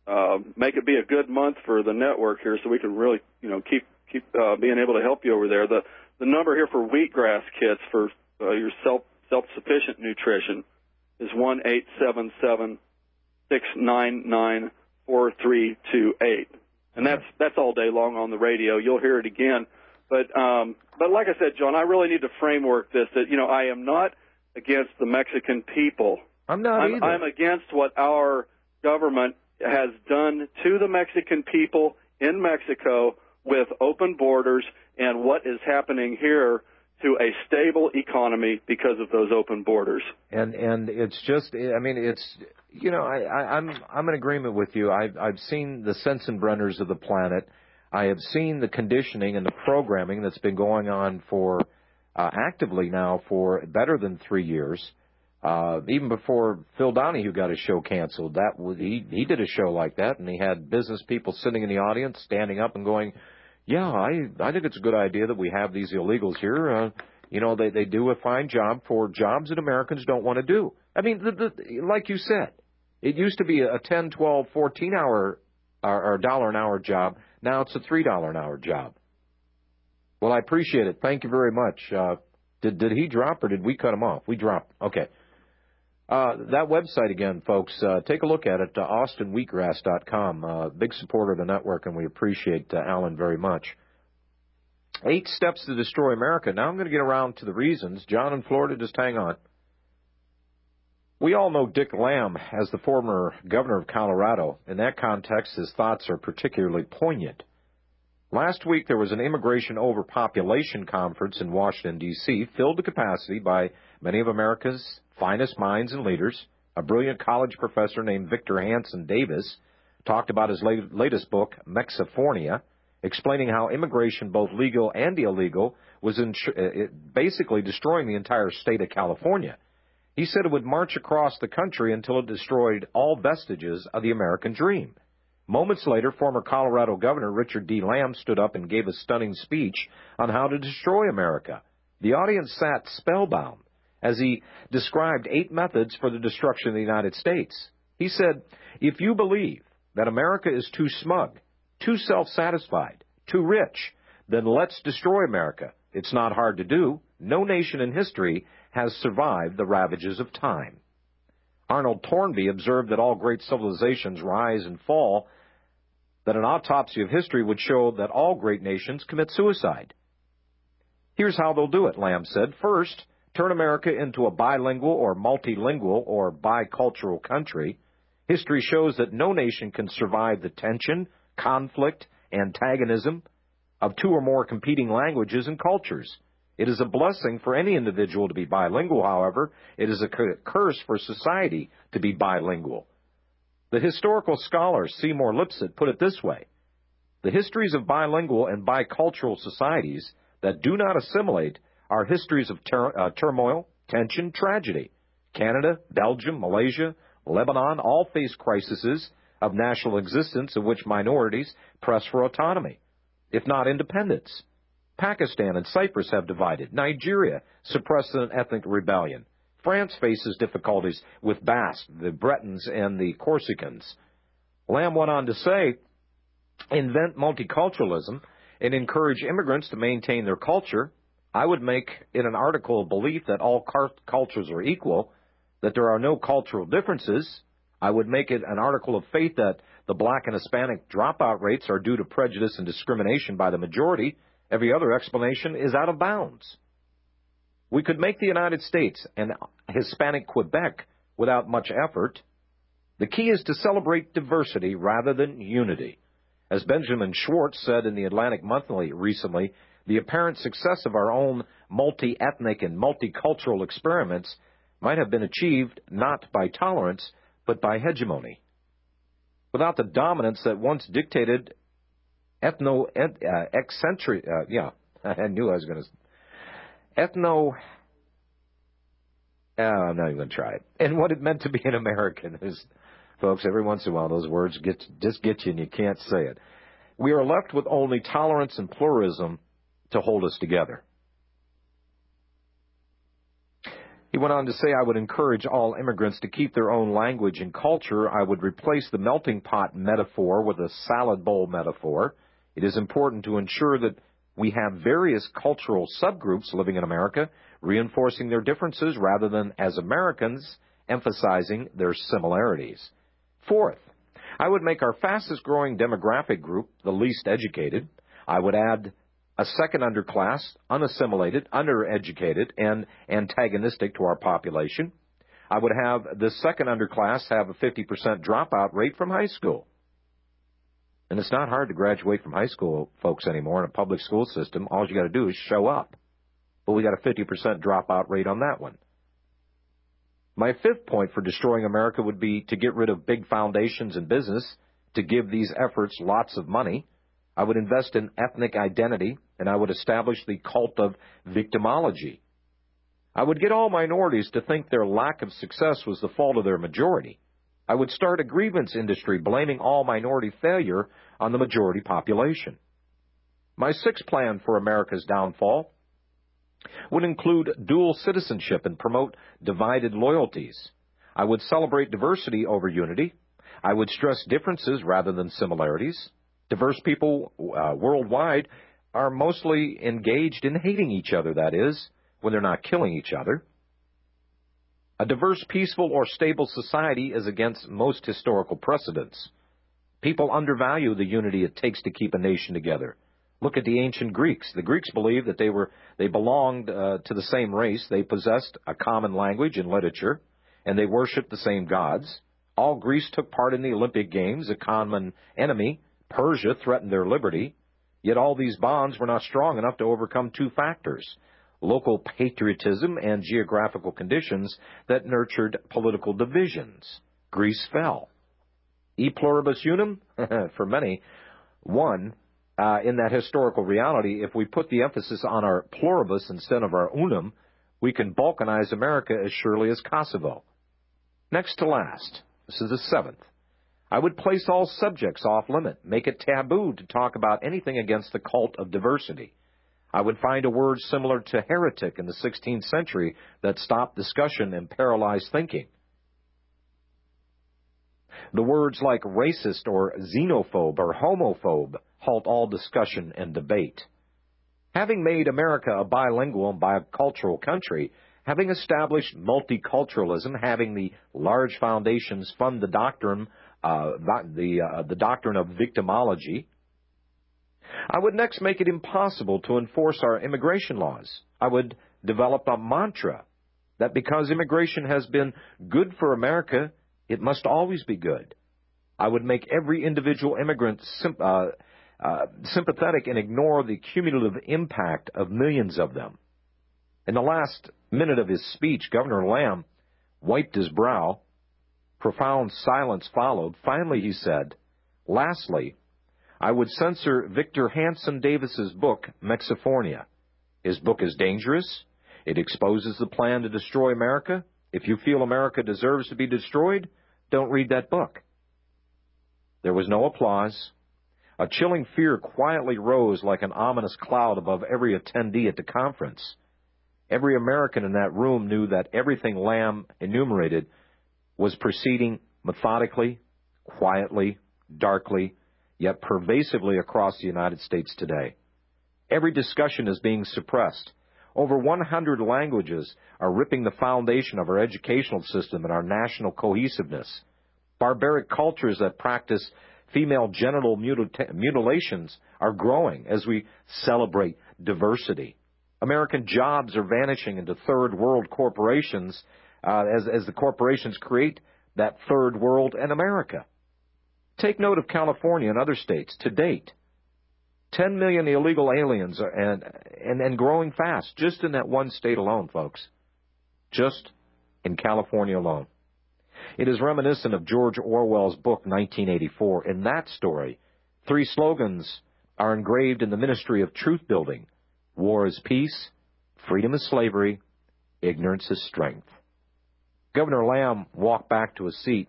uh, make it be a good month for the network here, so we can really, you know, keep keep uh, being able to help you over there. The the number here for wheatgrass kits for uh, your self self sufficient nutrition is one eight seven seven six nine nine four three two eight, and that's that's all day long on the radio. You'll hear it again. But um, but like I said, John, I really need to framework this. That you know, I am not against the Mexican people. I'm not I'm, either. I'm against what our government has done to the Mexican people in Mexico with open borders and what is happening here to a stable economy because of those open borders. And and it's just, I mean, it's, you know, I, I, I'm I'm in agreement with you. I've I've seen the Sensenbrenners of the planet. I have seen the conditioning and the programming that's been going on for uh, actively now for better than three years. Uh, even before Phil Donahue got his show canceled, that was, he he did a show like that, and he had business people sitting in the audience, standing up and going, "Yeah, I I think it's a good idea that we have these illegals here. Uh, you know, they they do a fine job for jobs that Americans don't want to do." I mean, the, the, like you said, it used to be a ten, twelve, fourteen hour or, or dollar an hour job. Now it's a three dollar an hour job. Well, I appreciate it. Thank you very much. Uh, did did he drop or did we cut him off? We dropped. Okay. Uh, that website again, folks, uh, take a look at it, uh, austin wheatgrass dot com. Uh, big supporter of the network, and we appreciate uh, Alan very much. Eight steps to destroy America. Now I'm going to get around to the reasons. John in Florida, just hang on. We all know Dick Lamb as the former governor of Colorado. In that context, his thoughts are particularly poignant. Last week, there was an immigration overpopulation conference in Washington, D C, filled to capacity by many of America's finest minds and leaders. A brilliant college professor named Victor Hanson Davis talked about his late, latest book, Mexifornia, explaining how immigration, both legal and illegal, was in, uh, basically destroying the entire state of California. He said it would march across the country until it destroyed all vestiges of the American dream. Moments later, former Colorado Governor Richard D. Lamb stood up and gave a stunning speech on how to destroy America. The audience sat spellbound as he described eight methods for the destruction of the United States. He said, "If you believe that America is too smug, too self-satisfied, too rich, then let's destroy America. It's not hard to do. No nation in history has survived the ravages of time." Arnold Toynbee observed that all great civilizations rise and fall, that an autopsy of history would show that all great nations commit suicide. Here's how they'll do it, Lamb said. First, turn America into a bilingual or multilingual or bicultural country. History shows that no nation can survive the tension, conflict, antagonism of two or more competing languages and cultures. It is a blessing for any individual to be bilingual, however. It is a curse for society to be bilingual. The historical scholar Seymour Lipset put it this way: the histories of bilingual and bicultural societies that do not assimilate are histories of ter- uh, turmoil, tension, tragedy. Canada, Belgium, Malaysia, Lebanon all face crises of national existence in which minorities press for autonomy, if not independence. Pakistan and Cyprus have divided. Nigeria suppressed an ethnic rebellion. France faces difficulties with Basque, the Bretons, and the Corsicans. Lamb went on to say, invent multiculturalism and encourage immigrants to maintain their culture. I would make it an article of belief that all cultures are equal, that there are no cultural differences. I would make it an article of faith that the black and Hispanic dropout rates are due to prejudice and discrimination by the majority. Every other explanation is out of bounds. We could make the United States an Hispanic Quebec without much effort. The key is to celebrate diversity rather than unity. As Benjamin Schwartz said in the Atlantic Monthly recently, the apparent success of our own multi-ethnic and multicultural experiments might have been achieved not by tolerance, but by hegemony. Without the dominance that once dictated ethno uh, eccentric, uh, yeah, I knew I was going to, ethno, uh, I'm not even going to try it. And what it meant to be an American is, folks, every once in a while those words get just get you and you can't say it. We are left with only tolerance and pluralism to hold us together. He went on to say, I would encourage all immigrants to keep their own language and culture. I would replace the melting pot metaphor with a salad bowl metaphor. It is important to ensure that we have various cultural subgroups living in America, reinforcing their differences rather than, as Americans, emphasizing their similarities. Fourth, I would make our fastest-growing demographic group the least educated. I would add a second underclass, unassimilated, undereducated, and antagonistic to our population. I would have this second underclass have a fifty percent dropout rate from high school. And it's not hard to graduate from high school, folks, anymore in a public school system. All you got to do is show up. But we got a fifty percent dropout rate on that one. My fifth point for destroying America would be to get rid of big foundations in business, to give these efforts lots of money. I would invest in ethnic identity, and I would establish the cult of victimology. I would get all minorities to think their lack of success was the fault of their majority. I would start a grievance industry blaming all minority failure on the majority population. My sixth plan for America's downfall would include dual citizenship and promote divided loyalties. I would celebrate diversity over unity. I would stress differences rather than similarities. Diverse people uh, worldwide are mostly engaged in hating each other, that is, when they're not killing each other. A diverse, peaceful, or stable society is against most historical precedents. People undervalue the unity it takes to keep a nation together. Look at the ancient Greeks. The Greeks believed that they were they belonged uh, to the same race. They possessed a common language and literature, and they worshipped the same gods. All Greece took part in the Olympic Games. A common enemy, Persia, threatened their liberty. Yet all these bonds were not strong enough to overcome two factors: local patriotism and geographical conditions that nurtured political divisions. Greece fell. E pluribus unum, for many, won. Uh, in that historical reality, if we put the emphasis on our pluribus instead of our unum, we can balkanize America as surely as Kosovo. Next to last, this is the seventh. I would place all subjects off limit, make it taboo to talk about anything against the cult of diversity. I would find a word similar to heretic in the sixteenth century that stopped discussion and paralyzed thinking. The words like racist or xenophobe or homophobe halt all discussion and debate. Having made America a bilingual and bicultural country, having established multiculturalism, having the large foundations fund the doctrine, uh, the uh, the doctrine of victimology, I would next make it impossible to enforce our immigration laws. I would develop a mantra that because immigration has been good for America, it must always be good. I would make every individual immigrant sim- uh, uh, sympathetic and ignore the cumulative impact of millions of them. In the last minute of his speech, Governor Lamb wiped his brow. Profound silence followed. Finally, he said, "Lastly, I would censor Victor Hanson Davis's book, Mexifornia. His book is dangerous. It exposes the plan to destroy America. If you feel America deserves to be destroyed, don't read that book." There was no applause. A chilling fear quietly rose like an ominous cloud above every attendee at the conference. Every American in that room knew that everything Lamb enumerated was proceeding methodically, quietly, darkly, yet pervasively across the United States today. Every discussion is being suppressed. Over one hundred languages are ripping the foundation of our educational system and our national cohesiveness. Barbaric cultures that practice female genital mutil- mutilations are growing as we celebrate diversity. American jobs are vanishing into third world corporations uh, as, as the corporations create that third world in America. Take note of California and other states. To date, ten million illegal aliens are, and, and, and growing fast just in that one state alone, folks. Just in California alone. It is reminiscent of George Orwell's book, nineteen eighty-four. In that story, three slogans are engraved in the ministry of truth building. War is peace, freedom is slavery, ignorance is strength. Governor Lamb walked back to his seat.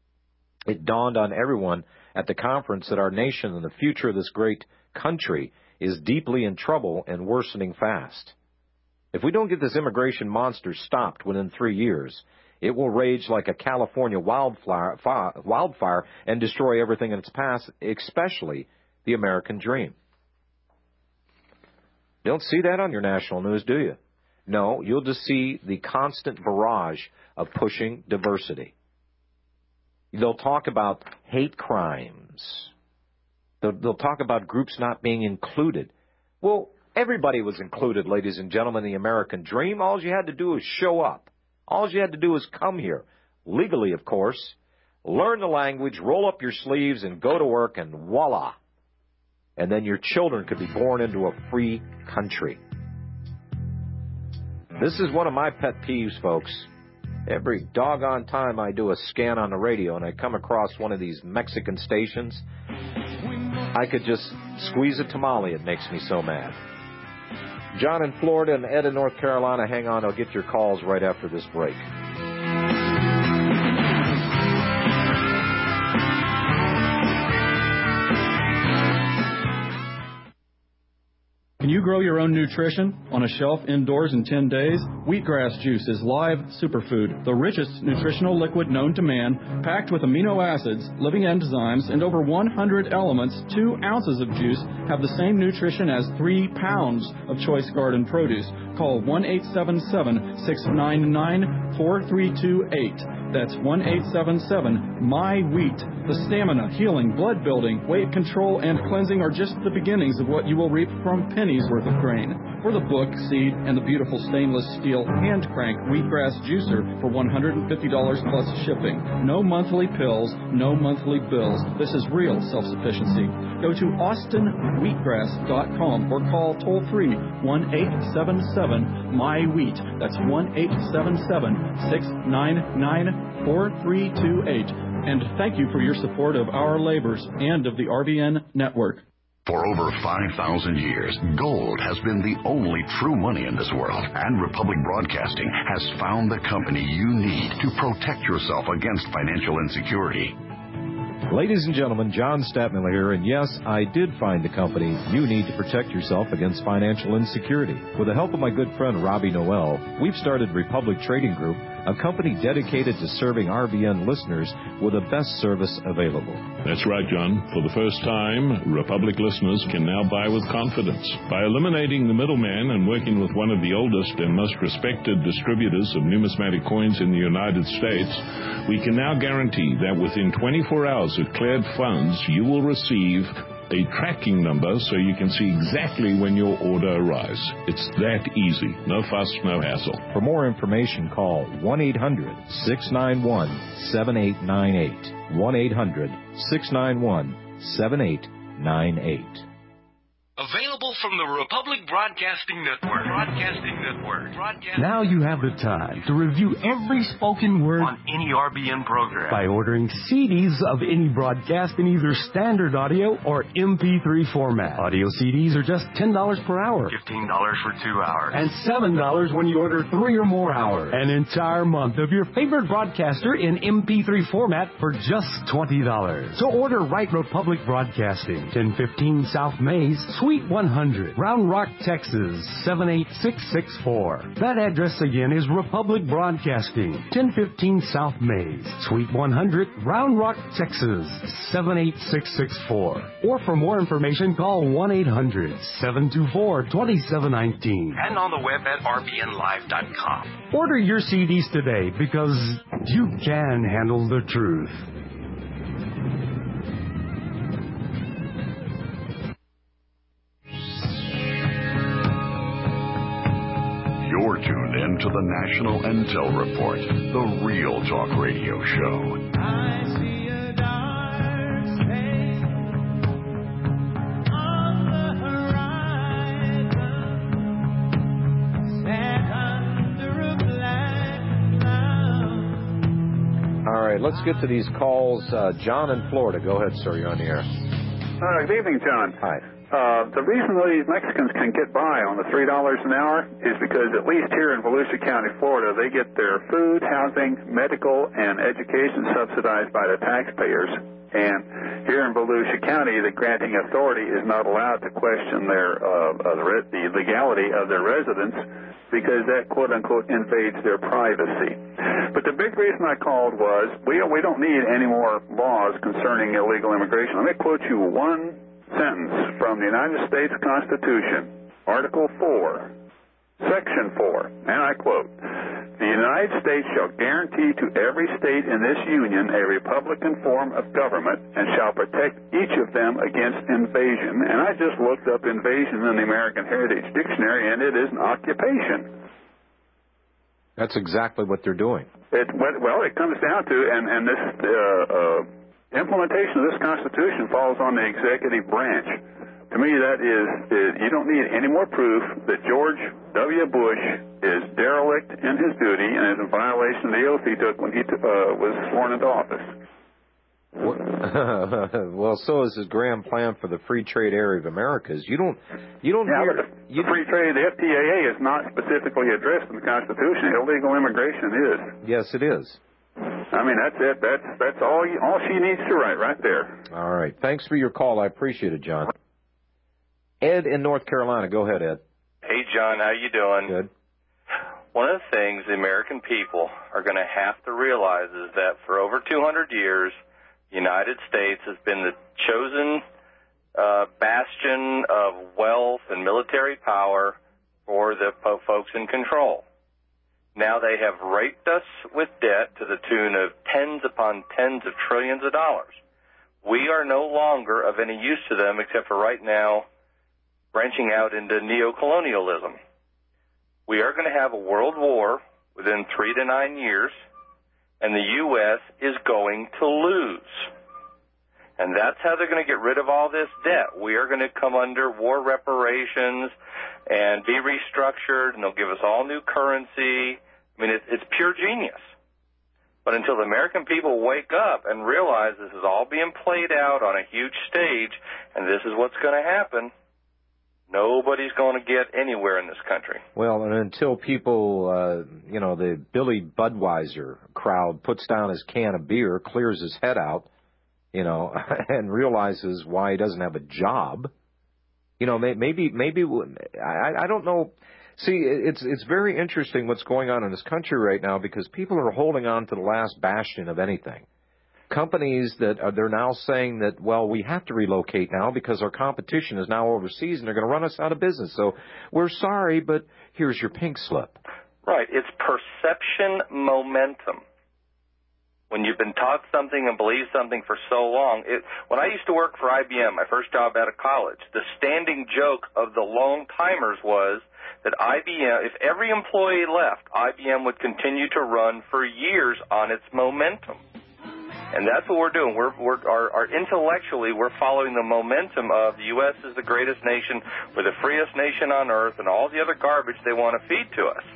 It dawned on everyone at the conference that our nation and the future of this great country is deeply in trouble and worsening fast. If we don't get this immigration monster stopped within three years, it will rage like a California wildfire, wildfire and destroy everything in its path, especially the American dream. You don't see that on your national news, do you? No, you'll just see the constant barrage of pushing diversity. They'll talk about hate crimes. They'll, they'll talk about groups not being included. Well, everybody was included, ladies and gentlemen, in the American dream. All you had to do was show up. All you had to do was come here, legally, of course, learn the language, roll up your sleeves, and go to work, and voila. And then your children could be born into a free country. This is one of my pet peeves, folks. Every doggone time I do a scan on the radio and I come across one of these Mexican stations, I could just squeeze a tamale. It makes me so mad. John in Florida and Ed in North Carolina, hang on. I'll get your calls right after this break. Can you grow your own nutrition on a shelf indoors in ten days? Wheatgrass juice is live superfood, the richest nutritional liquid known to man, packed with amino acids, living enzymes, and over one hundred elements. Two ounces of juice have the same nutrition as three pounds of choice garden produce. Call one eight seven seven, six nine nine, four three two eight. That's one eight seven seven, M Y wheat. The stamina, healing, blood building, weight control, and cleansing are just the beginnings of what you will reap from pennies worth of grain. For the book, seed, and the beautiful stainless steel hand crank wheatgrass juicer for one hundred fifty dollars plus shipping. No monthly pills, no monthly bills. This is real self-sufficiency. Go to austin wheatgrass dot com or call toll free one eight seven seven, M Y wheat. That's one eight seven seven, six nine nine, four three two eight. And thank you for your support of our labors and of the R B N network. For over five thousand years, gold has been the only true money in this world, and Republic Broadcasting has found the company you need to protect yourself against financial insecurity. Ladies and gentlemen, John Stadtmiller here, and yes, I did find the company you need to protect yourself against financial insecurity. With the help of my good friend Robbie Noel, we've started Republic Trading Group, a company dedicated to serving R B N listeners with the best service available. That's right, John. For the first time, Republic listeners can now buy with confidence. By eliminating the middleman and working with one of the oldest and most respected distributors of numismatic coins in the United States, we can now guarantee that within twenty-four hours of cleared funds, you will receive a tracking number so you can see exactly when your order arrives. It's that easy. No fuss, no hassle. For more information, call one eight hundred, six nine one, seven eight nine eight. one eight hundred, six nine one, seven eight nine eight. Available from the Republic Broadcasting Network. Broadcasting Network. Broadcasting Now you have the time to review every spoken word on any R B N program by ordering C Ds of any broadcast in either standard audio or M P three format. Audio C Ds are just ten dollars per hour. fifteen dollars for two hours. And seven dollars when you order three or more hours. An entire month of your favorite broadcaster in M P three format for just twenty dollars. So order right Republic Broadcasting, ten fifteen South Mays, Suite one hundred, Round Rock, Texas, seven eight six six four. That address again is Republic Broadcasting, ten fifteen South Mays, Suite one hundred, Round Rock, Texas, seven eight six six four. Or for more information, call one eight hundred, seven two four, two seven one nine. And on the web at R B N live dot com. Order your C Ds today because you can handle the truth. You're tuned in to the National Intel Report, the real talk radio show. I see a dark space on the horizon, set under a black cloud. All right, let's get to these calls. Uh, John in Florida. Go ahead, sir. You're on the air. Uh, good evening, John. Hi. Uh, the reason these Mexicans can get by on the three dollars an hour is because at least here in Volusia County, Florida, they get their food, housing, medical, and education subsidized by the taxpayers. And here in Volusia County, the granting authority is not allowed to question their uh, uh, the, re- the legality of their residents because that quote-unquote invades their privacy. But the big reason I called was we we don't need any more laws concerning illegal immigration. Let me quote you one sentence from the United States Constitution, Article four. Section four, and I quote, "The United States shall guarantee to every state in this union a republican form of government and shall protect each of them against invasion." And I just looked up invasion in the American Heritage Dictionary, and it is an occupation. That's exactly what they're doing. It, well, it comes down to, and, and this uh, uh, implementation of this Constitution falls on the executive branch. To me, that is, is, you don't need any more proof that George W. Bush is derelict in his duty and is in violation of the oath he took when he t- uh, was sworn into office. Well, so is his grand plan for the free trade area of Americas. You don't, you don't yeah, hear. But the, you the free trade, the F T A A is not specifically addressed in the Constitution. Illegal immigration is. Yes, it is. I mean, that's it. That's that's all. You, all she needs to write right there. All right. Thanks for your call. I appreciate it, John. Ed in North Carolina. Go ahead, Ed. Hey, John. How you doing? Good. One of the things the American people are going to have to realize is that for over two hundred years, the United States has been the chosen uh, bastion of wealth and military power for the po- folks in control. Now they have raped us with debt to the tune of tens upon tens of trillions of dollars. We are no longer of any use to them except for right now branching out into neocolonialism. We are going to have a world war within three to nine years, and the U S is going to lose. And that's how they're going to get rid of all this debt. We are going to come under war reparations and be restructured, and they'll give us all new currency. I mean, it, it's pure genius. But until the American people wake up and realize this is all being played out on a huge stage, and this is what's going to happen, nobody's going to get anywhere in this country. Well, and until people, uh, you know, the Billy Budweiser crowd puts down his can of beer, clears his head out, you know, and realizes why he doesn't have a job, you know, maybe, maybe, I, I don't know. See, it's it's very interesting what's going on in this country right now because people are holding on to the last bastion of anything. Companies that are, they're now saying that, well, we have to relocate now because our competition is now overseas and they're going to run us out of business. So we're sorry, but here's your pink slip. Right. It's perception momentum. When you've been taught something and believe something for so long. It, when I used to work for I B M, my first job out of college, the standing joke of the long-timers was that I B M, if every employee left, I B M would continue to run for years on its momentum. And that's what we're doing. We're, we're our, our intellectually, we're following the momentum of the U S is the greatest nation, we're the freest nation on earth, and all the other garbage they want to feed to us.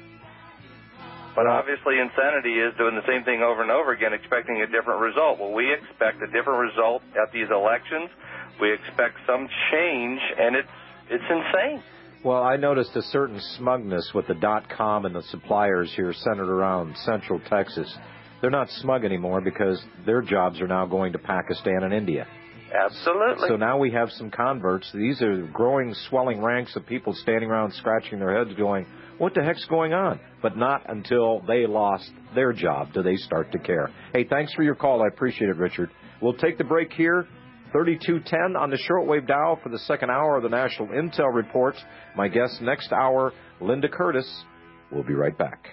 But obviously insanity is doing the same thing over and over again, expecting a different result. Well, we expect a different result at these elections. We expect some change, and it's it's insane. Well, I noticed a certain smugness with the dot-com and the suppliers here centered around Central Texas. They're not smug anymore because their jobs are now going to Pakistan and India. Absolutely. So now we have some converts. These are growing, swelling ranks of people standing around scratching their heads going, what the heck's going on? But not until they lost their job do they start to care. Hey, thanks for your call. I appreciate it, Richard. We'll take the break here. thirty-two ten on the shortwave dial for the second hour of the National Intel Report. My guest next hour, Linda Curtis. We'll be right back.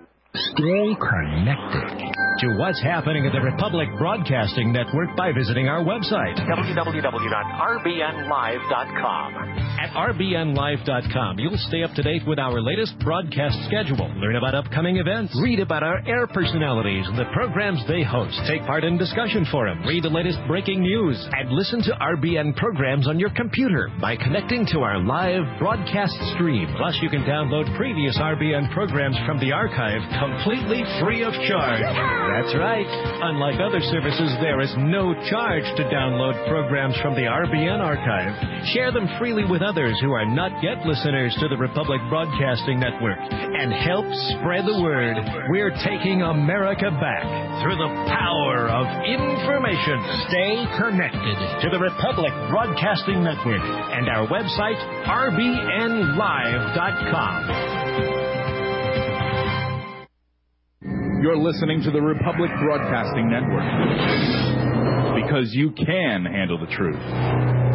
Stay connected to what's happening at the Republic Broadcasting Network by visiting our website, w w w dot r b n live dot com. At r b n live dot com, you'll stay up to date with our latest broadcast schedule, learn about upcoming events, read about our air personalities and the programs they host, take part in discussion forums, read the latest breaking news, and listen to R B N programs on your computer by connecting to our live broadcast stream. Plus, you can download previous R B N programs from the archive completely free of charge. That's right. Unlike other services, there is no charge to download programs from the R B N archive. Share them freely with others who are not yet listeners to the Republic Broadcasting Network. And help spread the word. We're taking America back through the power of information. Stay connected to the Republic Broadcasting Network and our website, R B N live dot com. You're listening to the Republic Broadcasting Network because you can handle the truth.